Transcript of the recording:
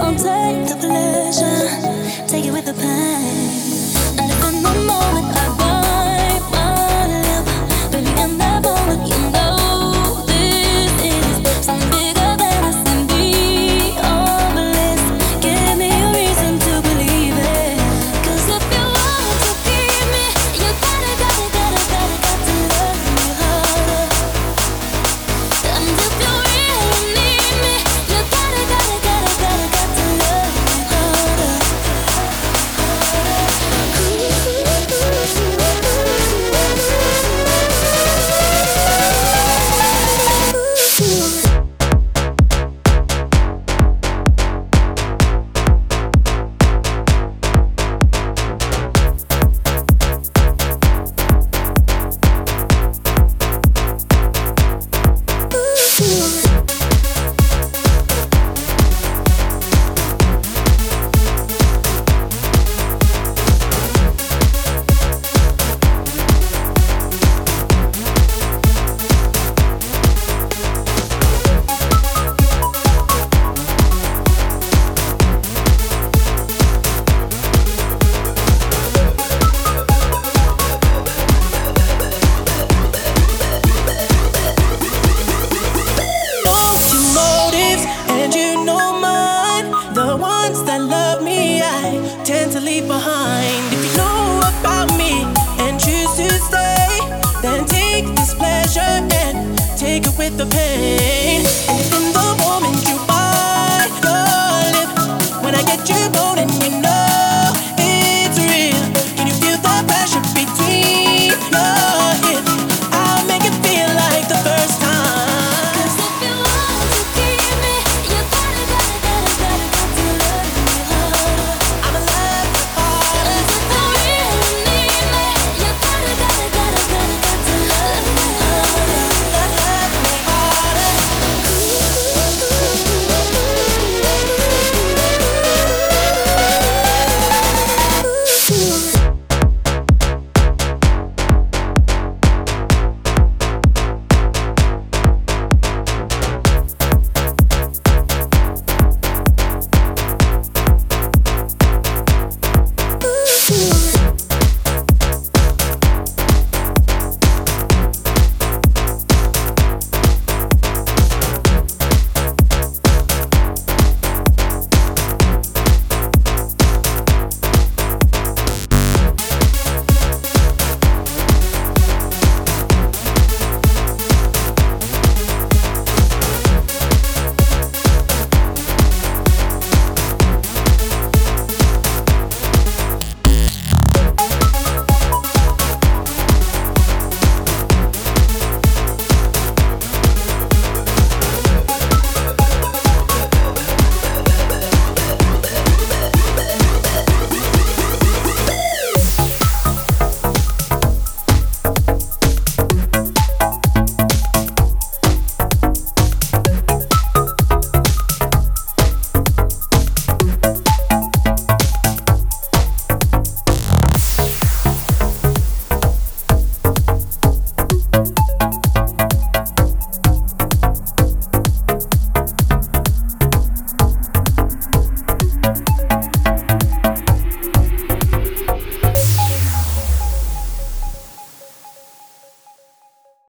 I'll take the pleasure, take it with the pain. And if in the moment I bite my lip, baby, in that moment you know this is something bigger than us and beyond bliss. Give me a reason to believe it. 'Cause if you want to keep me, you got to love me harder. And if you really need me, you got to love me harder. Behind. If you know about me and choose to stay, then take this pleasure and take it with the pain.